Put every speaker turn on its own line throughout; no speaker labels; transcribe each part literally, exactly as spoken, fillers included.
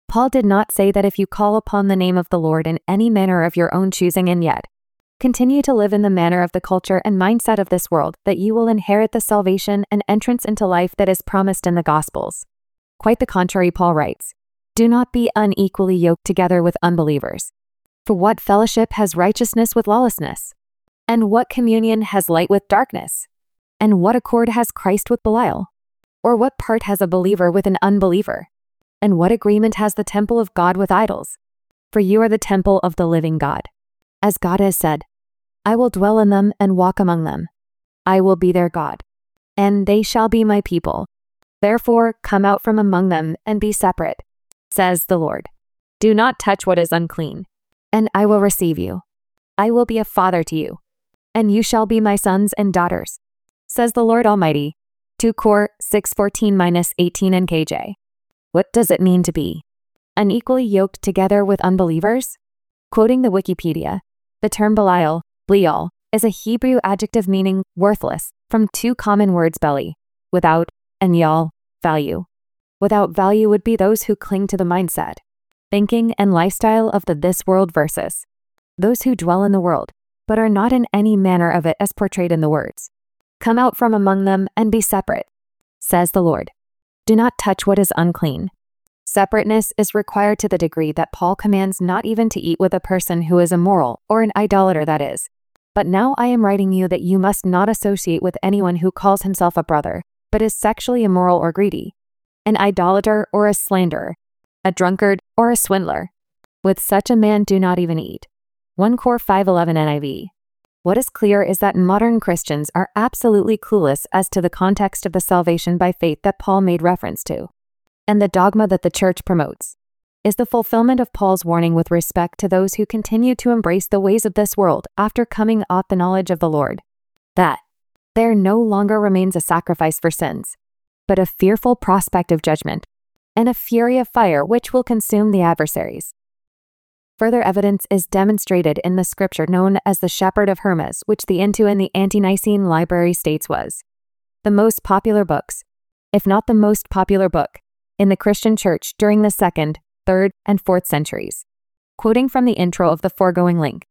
Paul did not say that if you call upon the name of the Lord in any manner of your own choosing and yet continue to live in the manner of the culture and mindset of this world, that you will inherit the salvation and entrance into life that is promised in the Gospels. Quite the contrary, Paul writes, "Do not be unequally yoked together with unbelievers. For what fellowship has righteousness with lawlessness? And what communion has light with darkness? And what accord has Christ with Belial? Or what part has a believer with an unbeliever? And what agreement has the temple of God with idols? For you are the temple of the living God. As God has said, I will dwell in them and walk among them. I will be their God, and they shall be my people. Therefore, come out from among them and be separate, says the Lord. Do not touch what is unclean, and I will receive you. I will be a father to you, and you shall be my sons and daughters, says the Lord Almighty." two Cor six fourteen to eighteen N K J. What does it mean to be unequally yoked together with unbelievers? Quoting the Wikipedia, the term Belial, Belial, is a Hebrew adjective meaning worthless from two common words belly, without, and yal, value. Without value would be those who cling to the mindset, thinking, and lifestyle of the this world versus those who dwell in the world, but are not in any manner of it as portrayed in the words. Come out from among them and be separate, says the Lord. Do not touch what is unclean. Separateness is required to the degree that Paul commands not even to eat with a person who is immoral or an idolater, that is. But now I am writing you that you must not associate with anyone who calls himself a brother, but is sexually immoral or greedy, an idolater or a slanderer, a drunkard or a swindler. With such a man do not even eat. First Cor five eleven N I V. What is clear is that modern Christians are absolutely clueless as to the context of the salvation by faith that Paul made reference to, and the dogma that the church promotes is the fulfillment of Paul's warning with respect to those who continue to embrace the ways of this world after coming off the knowledge of the Lord, that there no longer remains a sacrifice for sins, but a fearful prospect of judgment, and a fury of fire which will consume the adversaries. Further evidence is demonstrated in the scripture known as the Shepherd of Hermas, which the Into and the Ante-Nicene Library states was the most popular books, if not the most popular book, in the Christian church during the second, third, and fourth centuries. Quoting from the intro of the foregoing link,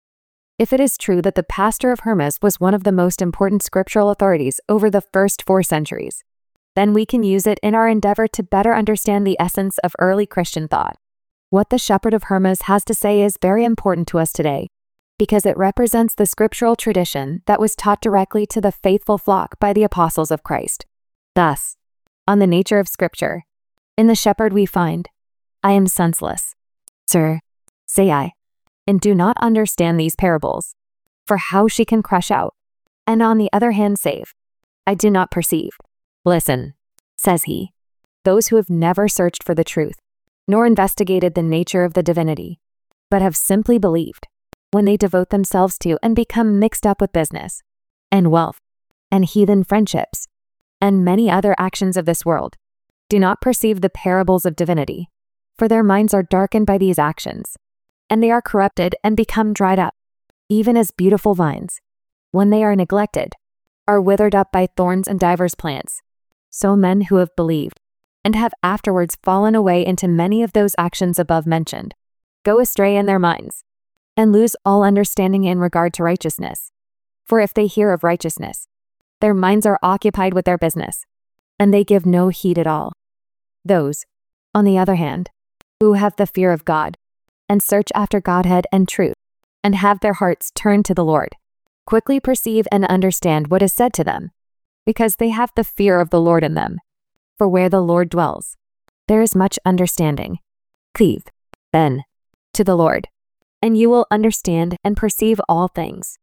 if it is true that the pastor of Hermas was one of the most important scriptural authorities over the first four centuries, then we can use it in our endeavor to better understand the essence of early Christian thought. What the Shepherd of Hermas has to say is very important to us today, because it represents the scriptural tradition that was taught directly to the faithful flock by the apostles of Christ. Thus, on the nature of Scripture, in the shepherd we find, I am senseless, sir, say I, and do not understand these parables, for how she can crush out, and on the other hand save, I do not perceive. Listen, says he, those who have never searched for the truth, nor investigated the nature of the divinity, but have simply believed, when they devote themselves to and become mixed up with business, and wealth, and heathen friendships, and many other actions of this world, do not perceive the parables of divinity, for their minds are darkened by these actions, and they are corrupted and become dried up, even as beautiful vines, when they are neglected, are withered up by thorns and divers plants. So men who have believed, and have afterwards fallen away into many of those actions above mentioned, go astray in their minds, and lose all understanding in regard to righteousness. For if they hear of righteousness, their minds are occupied with their business, and they give no heed at all. Those, on the other hand, who have the fear of God, and search after Godhead and truth, and have their hearts turned to the Lord, quickly perceive and understand what is said to them, because they have the fear of the Lord in them. For where the Lord dwells, there is much understanding. Cleave, then, to the Lord, and you will understand and perceive all things.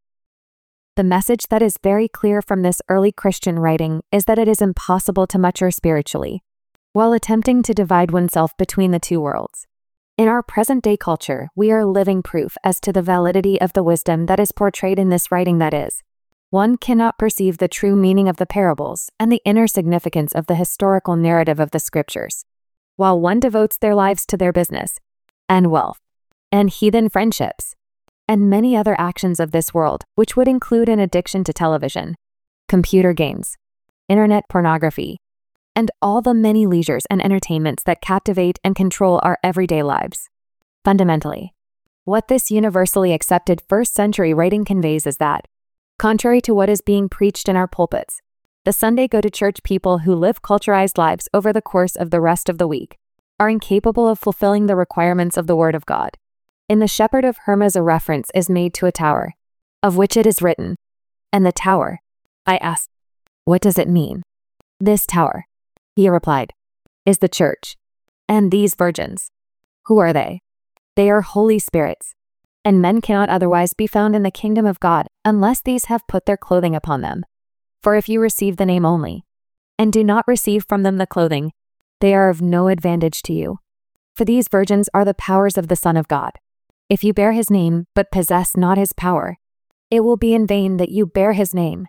The message that is very clear from this early Christian writing is that it is impossible to mature spiritually, while attempting to divide oneself between the two worlds. In our present-day culture, we are living proof as to the validity of the wisdom that is portrayed in this writing, that is, one cannot perceive the true meaning of the parables and the inner significance of the historical narrative of the scriptures, while one devotes their lives to their business, and wealth, and heathen friendships, and many other actions of this world, which would include an addiction to television, computer games, internet pornography, and all the many leisures and entertainments that captivate and control our everyday lives. Fundamentally, what this universally accepted first century writing conveys is that, contrary to what is being preached in our pulpits, the Sunday go-to-church people who live culturized lives over the course of the rest of the week are incapable of fulfilling the requirements of the Word of God. In The Shepherd of Hermas, a reference is made to a tower, of which it is written, "And the tower." I asked, "What does it mean?" "This tower," he replied, "is the church. And these virgins, who are they? They are holy spirits, and men cannot otherwise be found in the kingdom of God unless these have put their clothing upon them. For if you receive the name only, and do not receive from them the clothing, they are of no advantage to you. For these virgins are the powers of the Son of God. If you bear his name, but possess not his power, it will be in vain that you bear his name."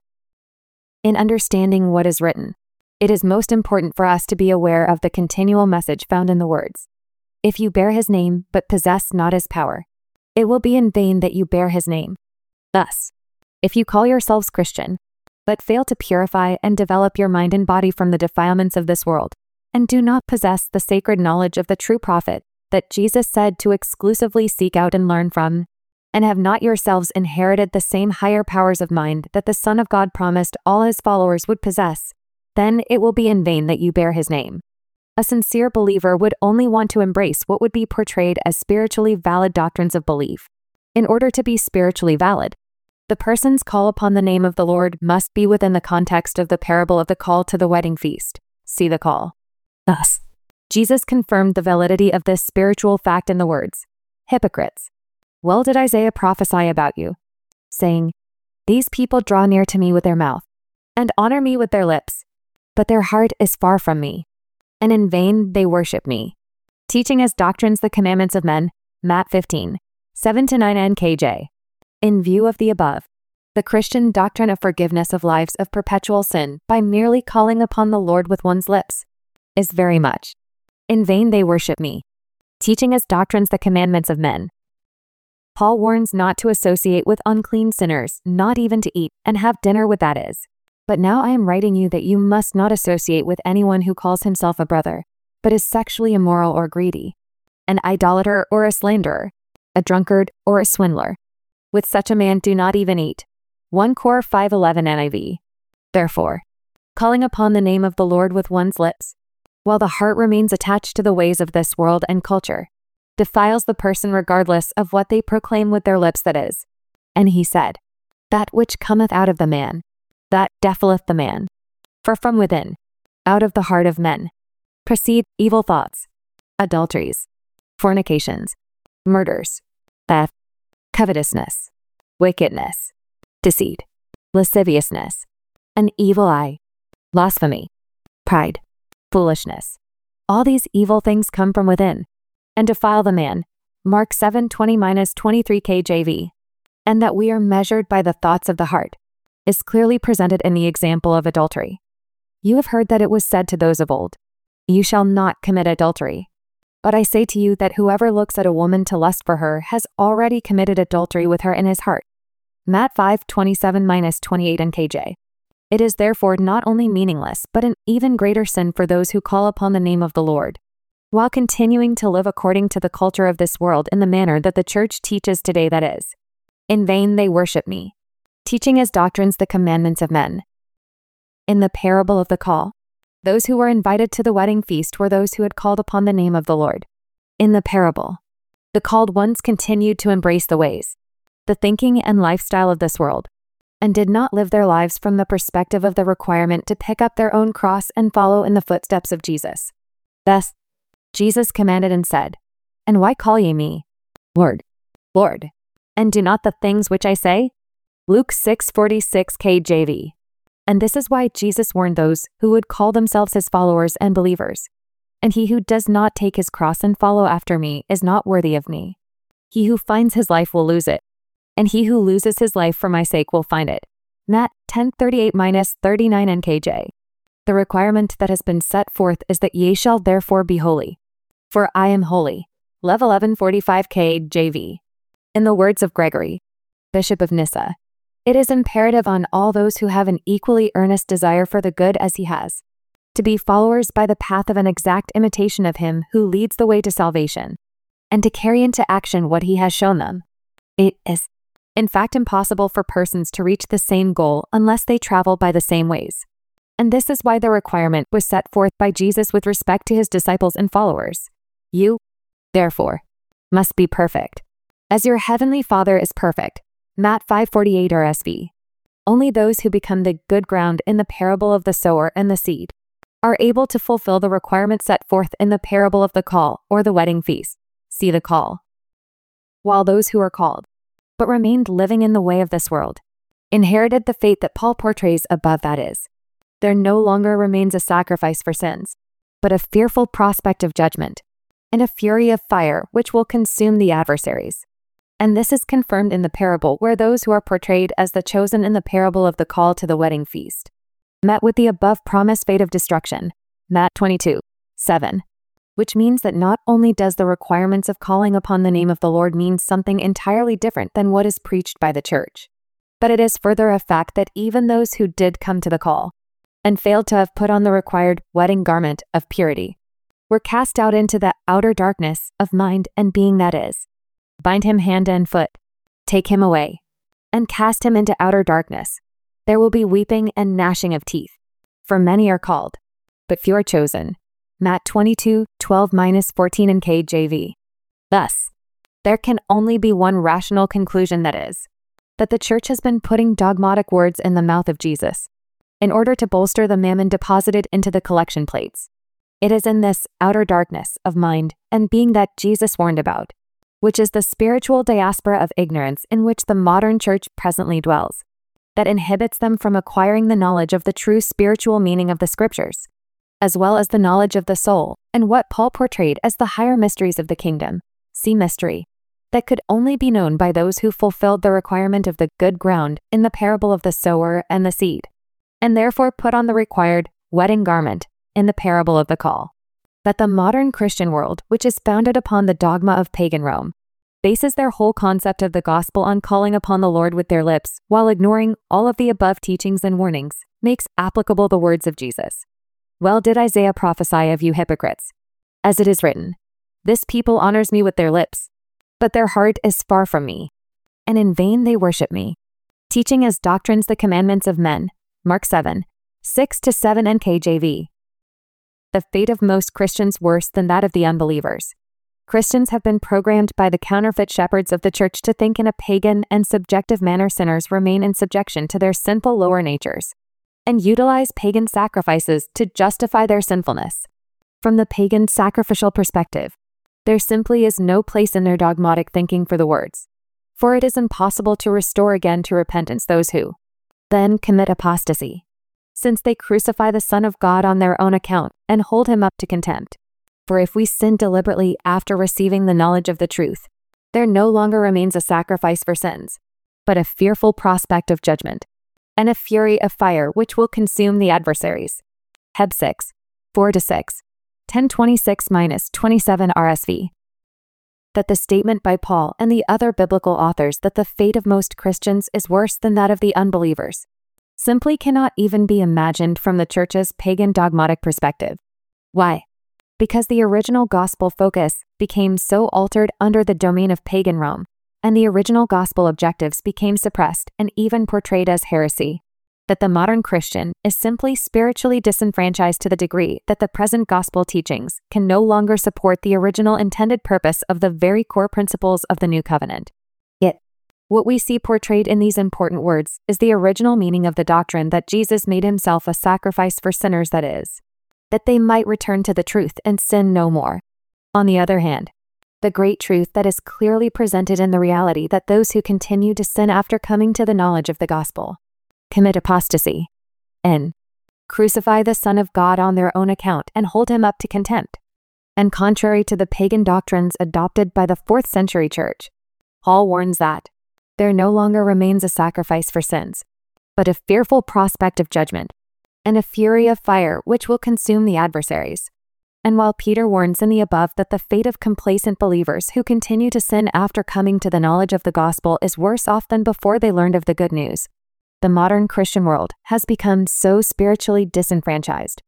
In understanding what is written, it is most important for us to be aware of the continual message found in the words, "If you bear his name, but possess not his power, it will be in vain that you bear his name." Thus, if you call yourselves Christian, but fail to purify and develop your mind and body from the defilements of this world, and do not possess the sacred knowledge of the true prophet that Jesus said to exclusively seek out and learn from, and have not yourselves inherited the same higher powers of mind that the Son of God promised all his followers would possess, then it will be in vain that you bear his name. A sincere believer would only want to embrace what would be portrayed as spiritually valid doctrines of belief. In order to be spiritually valid, the person's call upon the name of the Lord must be within the context of the parable of the call to the wedding feast. See the call. Thus, Jesus confirmed the validity of this spiritual fact in the words, "Hypocrites, well did Isaiah prophesy about you, saying, These people draw near to me with their mouth, and honor me with their lips, but their heart is far from me, and in vain they worship me, teaching as doctrines the commandments of men." Matt fifteen, seven to nine N K J. In view of the above, the Christian doctrine of forgiveness of lives of perpetual sin by merely calling upon the Lord with one's lips is very much, "In vain they worship me," teaching as doctrines the commandments of men. Paul warns not to associate with unclean sinners, not even to eat and have dinner with that is. But now I am writing you that you must not associate with anyone who calls himself a brother, but is sexually immoral or greedy, an idolater or a slanderer, a drunkard or a swindler. With such a man do not even eat. First Cor five eleven N I V. Therefore, calling upon the name of the Lord with one's lips, while the heart remains attached to the ways of this world and culture, defiles the person regardless of what they proclaim with their lips, that is. And he said, "That which cometh out of the man, that defileth the man. For from within, out of the heart of men, proceed evil thoughts, adulteries, fornications, murders, theft, covetousness, wickedness, deceit, lasciviousness, an evil eye, blasphemy, pride, foolishness. All these evil things come from within, and defile the man." Mark seven twenty to twenty-three K J V. And that we are measured by the thoughts of the heart is clearly presented in the example of adultery. You have heard that it was said to those of old, "You shall not commit adultery." But I say to you that whoever looks at a woman to lust for her has already committed adultery with her in his heart. Matt five twenty-seven to twenty-eight N K J. It is therefore not only meaningless, but an even greater sin for those who call upon the name of the Lord, while continuing to live according to the culture of this world in the manner that the church teaches today, that is, "In vain they worship me," teaching as doctrines the commandments of men. In the parable of the call, those who were invited to the wedding feast were those who had called upon the name of the Lord. In the parable, the called ones continued to embrace the ways, the thinking and lifestyle of this world, and did not live their lives from the perspective of the requirement to pick up their own cross and follow in the footsteps of Jesus. Thus, Jesus commanded and said, "And why call ye me Lord, Lord, and do not the things which I say?" Luke six forty-six K J V. And this is why Jesus warned those who would call themselves his followers and believers. "And he who does not take his cross and follow after me is not worthy of me. He who finds his life will lose it, and he who loses his life for my sake will find it." Matt ten thirty-eight to thirty-nine N K J. The requirement that has been set forth is that ye shall therefore be holy, for I am holy. Lev eleven forty-five K J V. In the words of Gregory, Bishop of Nyssa, it is imperative on all those who have an equally earnest desire for the good as he has, to be followers by the path of an exact imitation of him who leads the way to salvation, and to carry into action what he has shown them. It is, in fact, impossible for persons to reach the same goal unless they travel by the same ways. And this is why the requirement was set forth by Jesus with respect to his disciples and followers. You, therefore, must be perfect, as your heavenly Father is perfect. Matt five forty-eight R S V. Only those who become the good ground in the parable of the sower and the seed are able to fulfill the requirements set forth in the parable of the call or the wedding feast. See the call. While those who are called, but remained living in the way of this world, inherited the fate that Paul portrays above, that is, there no longer remains a sacrifice for sins, but a fearful prospect of judgment, and a fury of fire which will consume the adversaries. And this is confirmed in the parable where those who are portrayed as the chosen in the parable of the call to the wedding feast met with the above promised fate of destruction, Matt twenty-two seven, which means that not only does the requirements of calling upon the name of the Lord mean something entirely different than what is preached by the church, but it is further a fact that even those who did come to the call and failed to have put on the required wedding garment of purity were cast out into the outer darkness of mind and being, that is, bind him hand and foot, take him away, and cast him into outer darkness. There will be weeping and gnashing of teeth, for many are called, but few are chosen. Matt twenty-two twelve to fourteen in K J V. Thus, there can only be one rational conclusion, that is, that the church has been putting dogmatic words in the mouth of Jesus in order to bolster the mammon deposited into the collection plates. It is in this outer darkness of mind and being that Jesus warned about, which is the spiritual diaspora of ignorance in which the modern church presently dwells, that inhibits them from acquiring the knowledge of the true spiritual meaning of the scriptures, as well as the knowledge of the soul and what Paul portrayed as the higher mysteries of the kingdom, see mystery, that could only be known by those who fulfilled the requirement of the good ground in the parable of the sower and the seed, and therefore put on the required wedding garment in the parable of the call. That the modern Christian world, which is founded upon the dogma of pagan Rome, bases their whole concept of the gospel on calling upon the Lord with their lips while ignoring all of the above teachings and warnings, makes applicable the words of Jesus. Well did Isaiah prophesy of you hypocrites, as it is written, this people honors me with their lips, but their heart is far from me, and in vain they worship me, teaching as doctrines the commandments of men. Mark seven six to seven N K J V. The fate of most Christians worse than that of the unbelievers. Christians have been programmed by the counterfeit shepherds of the church to think in a pagan and subjective manner sinners remain in subjection to their sinful lower natures, and utilize pagan sacrifices to justify their sinfulness. From the pagan sacrificial perspective, there simply is no place in their dogmatic thinking for the words, for it is impossible to restore again to repentance those who then commit apostasy, since they crucify the Son of God on their own account and hold him up to contempt. For if we sin deliberately after receiving the knowledge of the truth, there no longer remains a sacrifice for sins, but a fearful prospect of judgment, and a fury of fire which will consume the adversaries. Heb six four to six, ten twenty-six to twenty-seven R S V. That the statement by Paul and the other biblical authors that the fate of most Christians is worse than that of the unbelievers simply cannot even be imagined from the church's pagan dogmatic perspective. Why? Because the original gospel focus became so altered under the domain of pagan Rome, and the original gospel objectives became suppressed and even portrayed as heresy, that the modern Christian is simply spiritually disenfranchised to the degree that the present gospel teachings can no longer support the original intended purpose of the very core principles of the new covenant. Yet, what we see portrayed in these important words is the original meaning of the doctrine that Jesus made himself a sacrifice for sinners, that is, that they might return to the truth and sin no more. On the other hand, the great truth that is clearly presented in the reality that those who continue to sin after coming to the knowledge of the gospel commit apostasy, and crucify the Son of God on their own account and hold him up to contempt. And contrary to the pagan doctrines adopted by the fourth century church, Paul warns that there no longer remains a sacrifice for sins, but a fearful prospect of judgment, and a fury of fire which will consume the adversaries. And while Peter warns in the above that the fate of complacent believers who continue to sin after coming to the knowledge of the gospel is worse off than before they learned of the good news, the modern Christian world has become so spiritually disenfranchised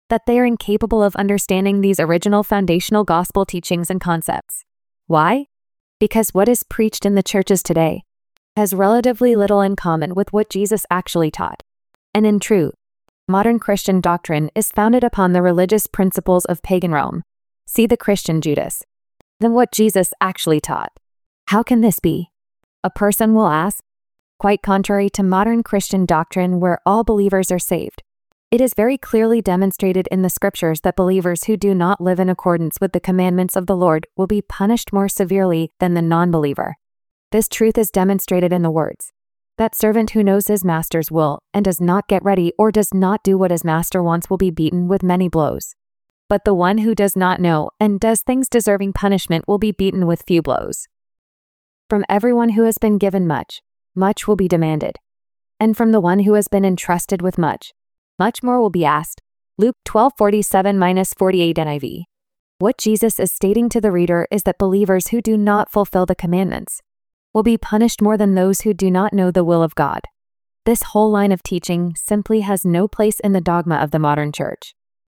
that they are incapable of understanding these original foundational gospel teachings and concepts. Why? Because what is preached in the churches today has relatively little in common with what Jesus actually taught. And in truth, modern Christian doctrine is founded upon the religious principles of pagan Rome. See the Christian Judas. Than what Jesus actually taught. How can this be? A person will ask. Quite contrary to modern Christian doctrine where all believers are saved. It is very clearly demonstrated in the scriptures that believers who do not live in accordance with the commandments of the Lord will be punished more severely than the non-believer. This truth is demonstrated in the words. That servant who knows his master's will and does not get ready or does not do what his master wants will be beaten with many blows. But the one who does not know and does things deserving punishment will be beaten with few blows. From everyone who has been given much, much will be demanded. And from the one who has been entrusted with much, much more will be asked. Luke twelve forty-seven to forty-eight N I V. What Jesus is stating to the reader is that believers who do not fulfill the commandments will be punished more than those who do not know the will of God. This whole line of teaching simply has no place in the dogma of the modern church.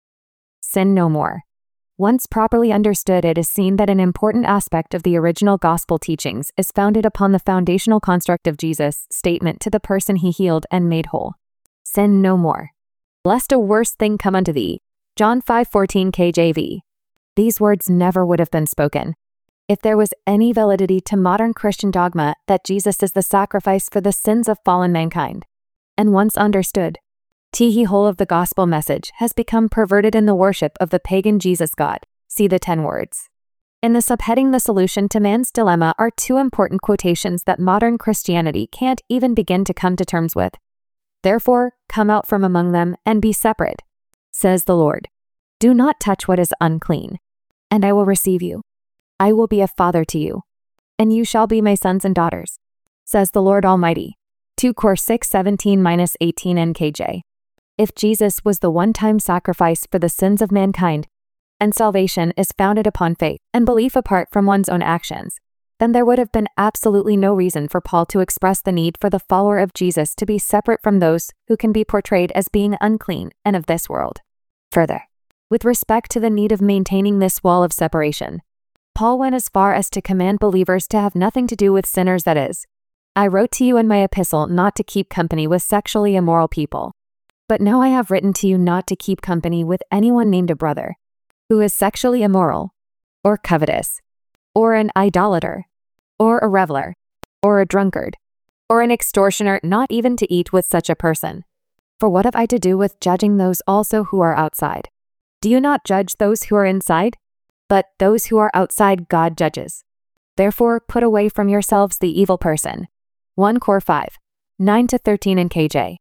Sin no more. Once properly understood, it is seen that an important aspect of the original gospel teachings is founded upon the foundational construct of Jesus' statement to the person he healed and made whole. Sin no more. Lest a worse thing come unto thee. John five fourteen K J V. These words never would have been spoken if there was any validity to modern Christian dogma that Jesus is the sacrifice for the sins of fallen mankind. And once understood, the whole of the gospel message has become perverted in the worship of the pagan Jesus God. See the ten words. In the subheading The Solution to Man's Dilemma are two important quotations that modern Christianity can't even begin to come to terms with. Therefore, come out from among them and be separate, says the Lord. Do not touch what is unclean, and I will receive you. I will be a father to you, and you shall be my sons and daughters, says the Lord Almighty. two Cor six seventeen to eighteen N K J. If Jesus was the one-time sacrifice for the sins of mankind, and salvation is founded upon faith and belief apart from one's own actions, then there would have been absolutely no reason for Paul to express the need for the follower of Jesus to be separate from those who can be portrayed as being unclean and of this world. Further, with respect to the need of maintaining this wall of separation, Paul went as far as to command believers to have nothing to do with sinners, that is, I wrote to you in my epistle not to keep company with sexually immoral people. But now I have written to you not to keep company with anyone named a brother, who is sexually immoral, or covetous, or an idolater, or a reveler, or a drunkard, or an extortioner, not even to eat with such a person. For what have I to do with judging those also who are outside? Do you not judge those who are inside? But those who are outside God judges. Therefore put away from yourselves the evil person. First Cor five, nine to thirteen in K J.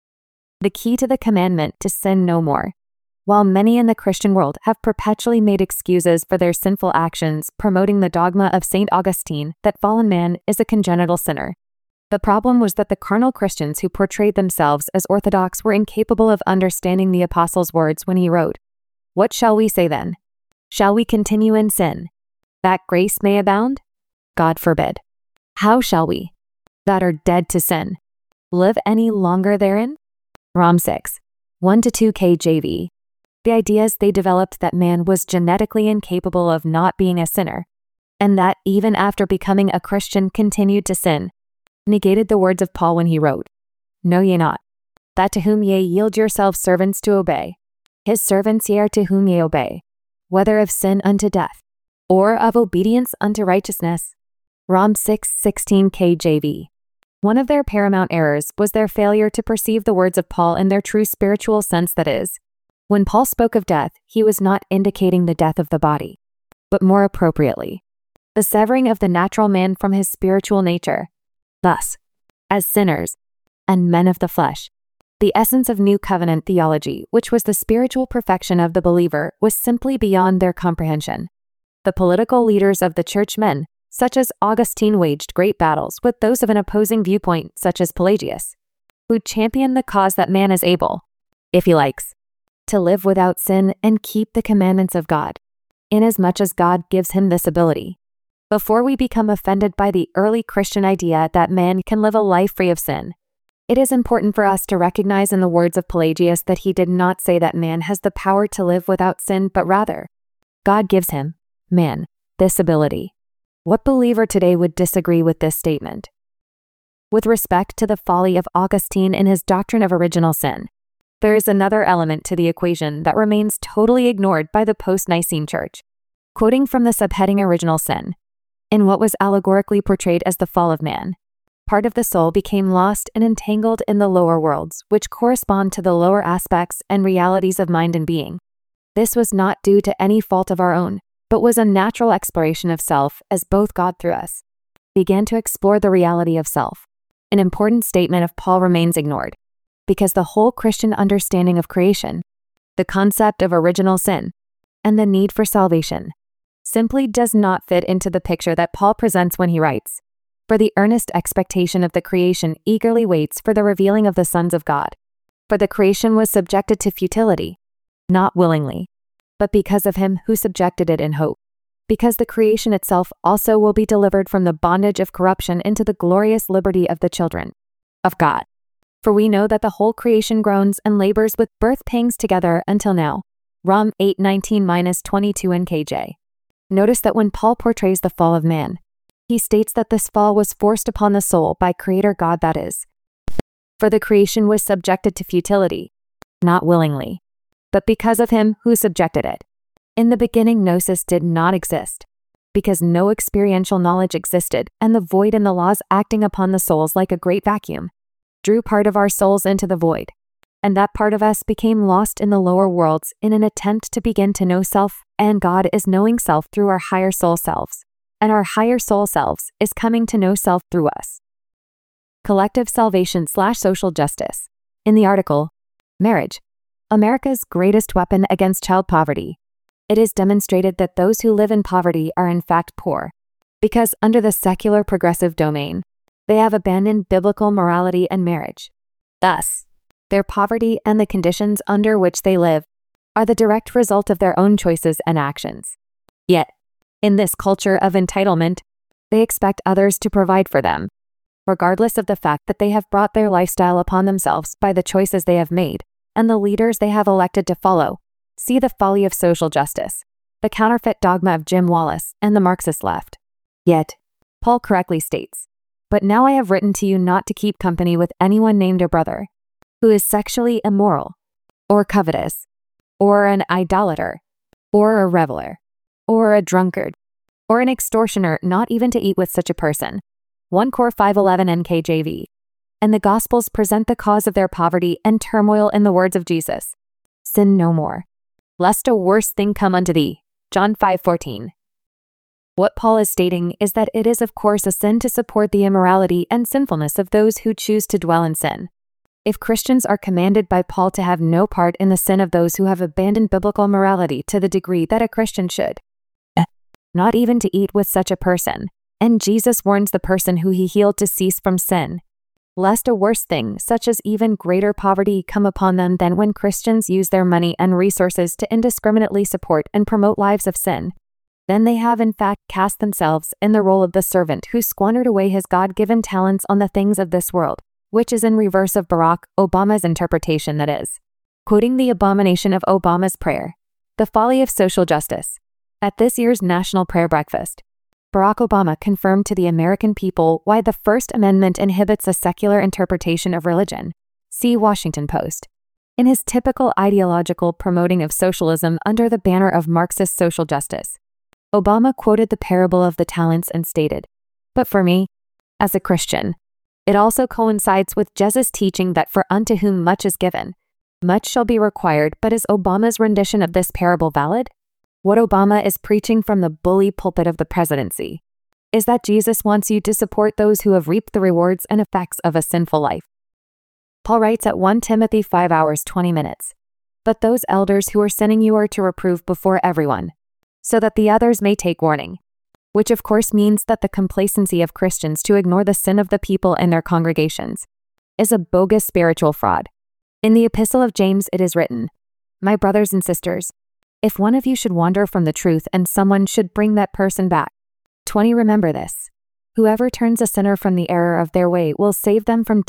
The key to the commandment to sin no more. While many in the Christian world have perpetually made excuses for their sinful actions, promoting the dogma of Saint Augustine that fallen man is a congenital sinner, the problem was that the carnal Christians who portrayed themselves as orthodox were incapable of understanding the apostle's words when he wrote, "What shall we say then? Shall we continue in sin, that grace may abound? God forbid. How shall we, that are dead to sin, live any longer therein?" Rom six, one to two K J V. The ideas they developed that man was genetically incapable of not being a sinner, and that even after becoming a Christian continued to sin, negated the words of Paul when he wrote, "Know ye not, that to whom ye yield yourselves servants to obey, his servants ye are to whom ye obey, whether of sin unto death, or of obedience unto righteousness." Rom six sixteen K J V. One of their paramount errors was their failure to perceive the words of Paul in their true spiritual sense, that is, when Paul spoke of death, he was not indicating the death of the body, but more appropriately, the severing of the natural man from his spiritual nature. Thus, as sinners and men of the flesh, the essence of New Covenant theology, which was the spiritual perfection of the believer, was simply beyond their comprehension. The political leaders of the church men, such as Augustine, waged great battles with those of an opposing viewpoint, such as Pelagius, who championed the cause that man is able, if he likes, to live without sin and keep the commandments of God, inasmuch as God gives him this ability. Before we become offended by the early Christian idea that man can live a life free of sin, It is important for us to recognize in the words of Pelagius that he did not say that man has the power to live without sin, but rather, God gives him, man, this ability. What believer today would disagree with this statement? With respect to the folly of Augustine in his doctrine of original sin, there is another element to the equation that remains totally ignored by the post-Nicene Church. Quoting from the subheading Original Sin, in what was allegorically portrayed as the fall of man, part of the soul became lost and entangled in the lower worlds, which correspond to the lower aspects and realities of mind and being. This was not due to any fault of our own, but was a natural exploration of self as both God through us began to explore the reality of self. An important statement of Paul remains ignored, because the whole Christian understanding of creation, the concept of original sin, and the need for salvation simply does not fit into the picture that Paul presents when he writes, "For the earnest expectation of the creation eagerly waits for the revealing of the sons of God. For the creation was subjected to futility, not willingly, but because of him who subjected it in hope, because the creation itself also will be delivered from the bondage of corruption into the glorious liberty of the children of God. For we know that the whole creation groans and labors with birth pangs together until now." Rom eight nineteen to twenty-two N K J. Notice that when Paul portrays the fall of man, he states that this fall was forced upon the soul by Creator God, that is, for the creation was subjected to futility, not willingly, but because of him who subjected it. In the beginning, gnosis did not exist, because no experiential knowledge existed, and the void in the laws acting upon the souls like a great vacuum drew part of our souls into the void, and that part of us became lost in the lower worlds in an attempt to begin to know self, and God is knowing self through our higher soul selves, and our higher soul selves is coming to know self through us. Collective salvation slash social justice. In the article, Marriage, America's Greatest Weapon Against Child Poverty, it is demonstrated that those who live in poverty are in fact poor, because under the secular progressive domain, they have abandoned biblical morality and marriage. Thus, their poverty and the conditions under which they live are the direct result of their own choices and actions. Yet, in this culture of entitlement, they expect others to provide for them, regardless of the fact that they have brought their lifestyle upon themselves by the choices they have made and the leaders they have elected to follow. See The Folly of Social Justice, the counterfeit dogma of Jim Wallis and the Marxist left. Yet, Paul correctly states, "But now I have written to you not to keep company with anyone named a brother, who is sexually immoral, or covetous, or an idolater, or a reveler, or a drunkard, or an extortioner, not even to eat with such a person." First Cor five eleven N K J V. And the Gospels present the cause of their poverty and turmoil in the words of Jesus, "Sin no more, lest a worse thing come unto thee." John five fourteen. What Paul is stating is that it is of course a sin to support the immorality and sinfulness of those who choose to dwell in sin. If Christians are commanded by Paul to have no part in the sin of those who have abandoned biblical morality to the degree that a Christian should, not even to eat with such a person, and Jesus warns the person who he healed to cease from sin, lest a worse thing, such as even greater poverty, come upon them than when Christians use their money and resources to indiscriminately support and promote lives of sin, then they have in fact cast themselves in the role of the servant who squandered away his God-given talents on the things of this world, which is in reverse of Barack Obama's interpretation, that is, quoting the abomination of Obama's prayer, "The Folly of Social Justice." At this year's National Prayer Breakfast, Barack Obama confirmed to the American people why the First Amendment inhibits a secular interpretation of religion. See Washington Post. In his typical ideological promoting of socialism under the banner of Marxist social justice, Obama quoted the parable of the talents and stated, "But for me, as a Christian, it also coincides with Jesus' teaching that for unto whom much is given, much shall be required." But is Obama's rendition of this parable valid? What Obama is preaching from the bully pulpit of the presidency is that Jesus wants you to support those who have reaped the rewards and effects of a sinful life. Paul writes at First Timothy five hours twenty minutes, "But those elders who are sinning you are to reprove before everyone, so that the others may take warning," which of course means that the complacency of Christians to ignore the sin of the people in their congregations is a bogus spiritual fraud. In the Epistle of James it is written, "My brothers and sisters, if one of you should wander from the truth and someone should bring that person back." twenty Remember this. Whoever turns a sinner from the error of their way will save them from death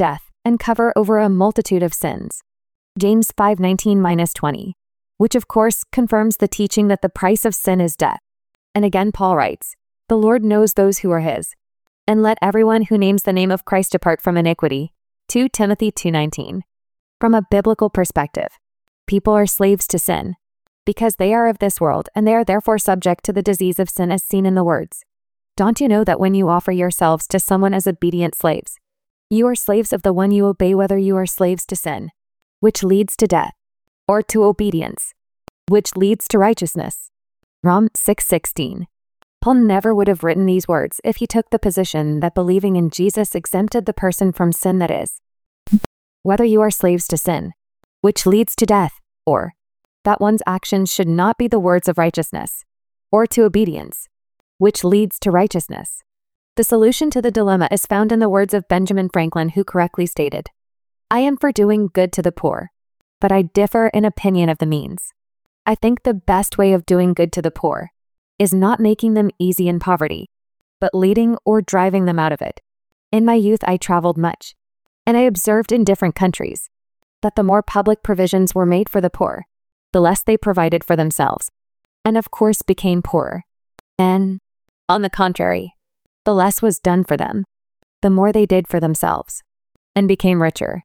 and cover over a multitude of sins. James five nineteen to twenty, which of course confirms the teaching that the price of sin is death. And again Paul writes, "The Lord knows those who are his. And let everyone who names the name of Christ depart from iniquity." Second Timothy two nineteen. From a biblical perspective, people are slaves to sin, because they are of this world and they are therefore subject to the disease of sin as seen in the words. Don't you know that when you offer yourselves to someone as obedient slaves, you are slaves of the one you obey, whether you are slaves to sin, which leads to death, or to obedience, which leads to righteousness? Romans six sixteen. Paul never would have written these words if he took the position that believing in Jesus exempted the person from sin, that is, whether you are slaves to sin, which leads to death, or that one's actions should not be the words of righteousness, or to obedience, which leads to righteousness. The solution to the dilemma is found in the words of Benjamin Franklin, who correctly stated, "I am for doing good to the poor, but I differ in opinion of the means. I think the best way of doing good to the poor is not making them easy in poverty, but leading or driving them out of it. In my youth I traveled much, and I observed in different countries that the more public provisions were made for the poor, the less they provided for themselves, and of course became poorer. And, on the contrary, the less was done for them, the more they did for themselves, and became richer.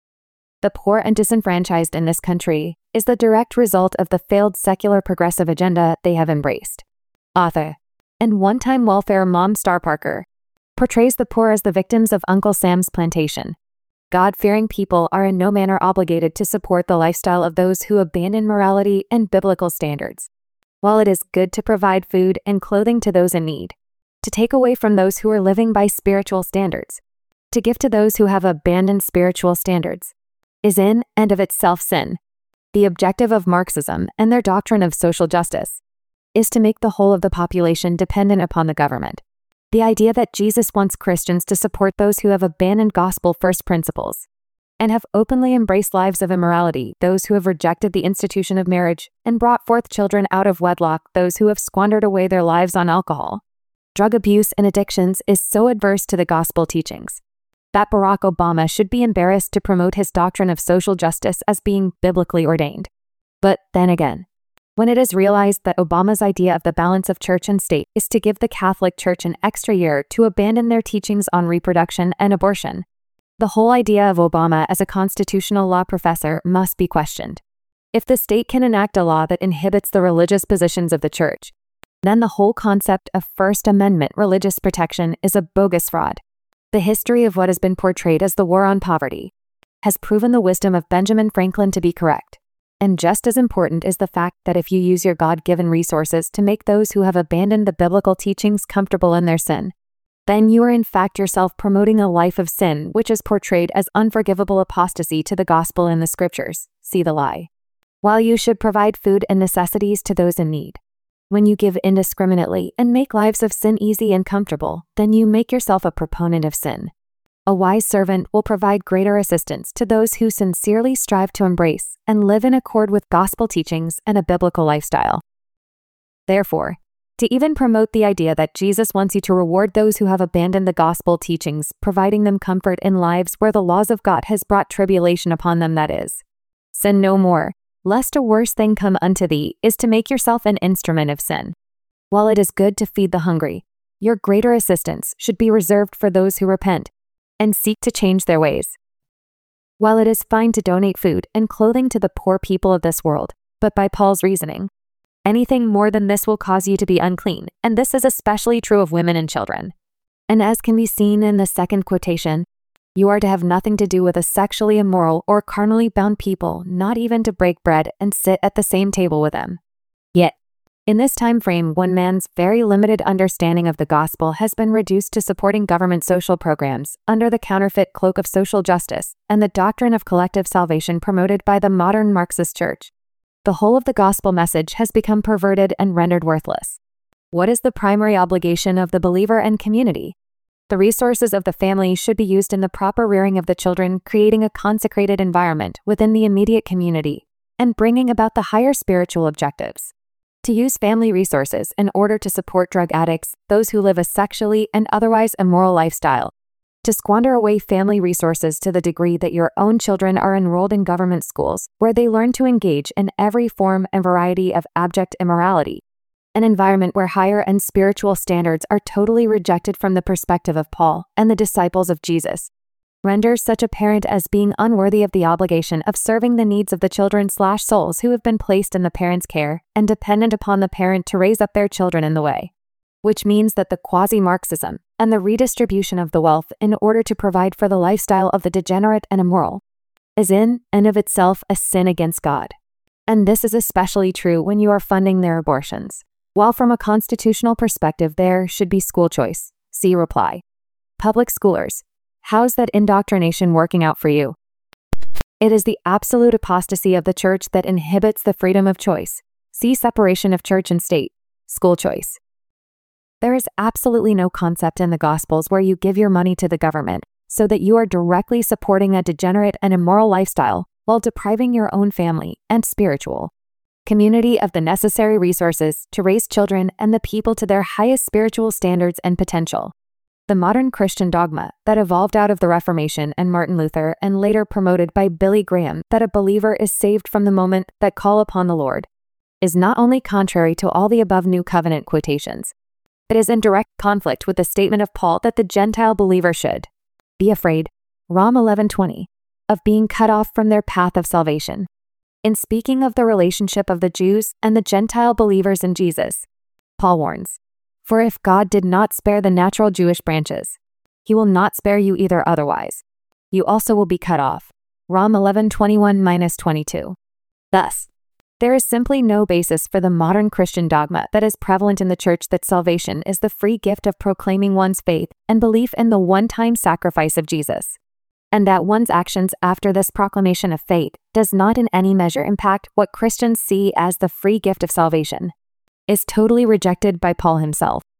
The poor and disenfranchised in this country is the direct result of the failed secular progressive agenda they have embraced." Author and one-time welfare mom Star Parker portrays the poor as the victims of Uncle Sam's plantation. God-fearing people are in no manner obligated to support the lifestyle of those who abandon morality and biblical standards. While it is good to provide food and clothing to those in need, to take away from those who are living by spiritual standards, to give to those who have abandoned spiritual standards, is in and of itself sin. The objective of Marxism and their doctrine of social justice is to make the whole of the population dependent upon the government. The idea that Jesus wants Christians to support those who have abandoned gospel first principles and have openly embraced lives of immorality, those who have rejected the institution of marriage and brought forth children out of wedlock, those who have squandered away their lives on alcohol, drug abuse, and addictions, is so adverse to the gospel teachings that Barack Obama should be embarrassed to promote his doctrine of social justice as being biblically ordained. But then again, when it is realized that Obama's idea of the balance of church and state is to give the Catholic Church an extra year to abandon their teachings on reproduction and abortion, the whole idea of Obama as a constitutional law professor must be questioned. If the state can enact a law that inhibits the religious positions of the church, then the whole concept of First Amendment religious protection is a bogus fraud. The history of what has been portrayed as the war on poverty has proven the wisdom of Benjamin Franklin to be correct. And just as important is the fact that if you use your God-given resources to make those who have abandoned the biblical teachings comfortable in their sin, then you are in fact yourself promoting a life of sin which is portrayed as unforgivable apostasy to the gospel in the scriptures. See the lie. While you should provide food and necessities to those in need, when you give indiscriminately and make lives of sin easy and comfortable, then you make yourself a proponent of sin. A wise servant will provide greater assistance to those who sincerely strive to embrace and live in accord with gospel teachings and a biblical lifestyle. Therefore, to even promote the idea that Jesus wants you to reward those who have abandoned the gospel teachings, providing them comfort in lives where the laws of God has brought tribulation upon them, that is, sin no more, lest a worse thing come unto thee, is to make yourself an instrument of sin. While it is good to feed the hungry, your greater assistance should be reserved for those who repent and seek to change their ways. While it is fine to donate food and clothing to the poor people of this world, but by Paul's reasoning, anything more than this will cause you to be unclean, and this is especially true of women and children. And as can be seen in the second quotation, you are to have nothing to do with a sexually immoral or carnally bound people, not even to break bread and sit at the same table with them. Yet, in this time frame, one man's very limited understanding of the gospel has been reduced to supporting government social programs under the counterfeit cloak of social justice and the doctrine of collective salvation promoted by the modern Marxist church. The whole of the gospel message has become perverted and rendered worthless. What is the primary obligation of the believer and community? The resources of the family should be used in the proper rearing of the children, creating a consecrated environment within the immediate community, and bringing about the higher spiritual objectives. To use family resources in order to support drug addicts, those who live a sexually and otherwise immoral lifestyle, to to squander away family resources to the degree that your own children are enrolled in government schools, where they learn to engage in every form and variety of abject immorality. An environment where higher and spiritual standards are totally rejected from the perspective of Paul and the disciples of Jesus, renders such a parent as being unworthy of the obligation of serving the needs of the children slash souls who have been placed in the parent's care and dependent upon the parent to raise up their children in the way. Which means that the quasi-Marxism and the redistribution of the wealth in order to provide for the lifestyle of the degenerate and immoral is in and of itself a sin against God. And this is especially true when you are funding their abortions. While from a constitutional perspective there should be school choice, see reply. Public schoolers, how's that indoctrination working out for you? It is the absolute apostasy of the church that inhibits the freedom of choice. See separation of church and state, school choice. There is absolutely no concept in the Gospels where you give your money to the government so that you are directly supporting a degenerate and immoral lifestyle while depriving your own family and spiritual community of the necessary resources to raise children and the people to their highest spiritual standards and potential. The modern Christian dogma that evolved out of the Reformation and Martin Luther and later promoted by Billy Graham that a believer is saved from the moment that call upon the Lord is not only contrary to all the above New Covenant quotations, it is in direct conflict with the statement of Paul that the Gentile believer should be afraid, Romans eleven twenty, of being cut off from their path of salvation. In speaking of the relationship of the Jews and the Gentile believers in Jesus, Paul warns, "For if God did not spare the natural Jewish branches, he will not spare you either otherwise. You also will be cut off." Romans eleven twenty-one to twenty-two. Thus, there is simply no basis for the modern Christian dogma that is prevalent in the church that salvation is the free gift of proclaiming one's faith and belief in the one-time sacrifice of Jesus, and that one's actions after this proclamation of faith does not in any measure impact what Christians see as the free gift of salvation, is totally rejected by Paul himself.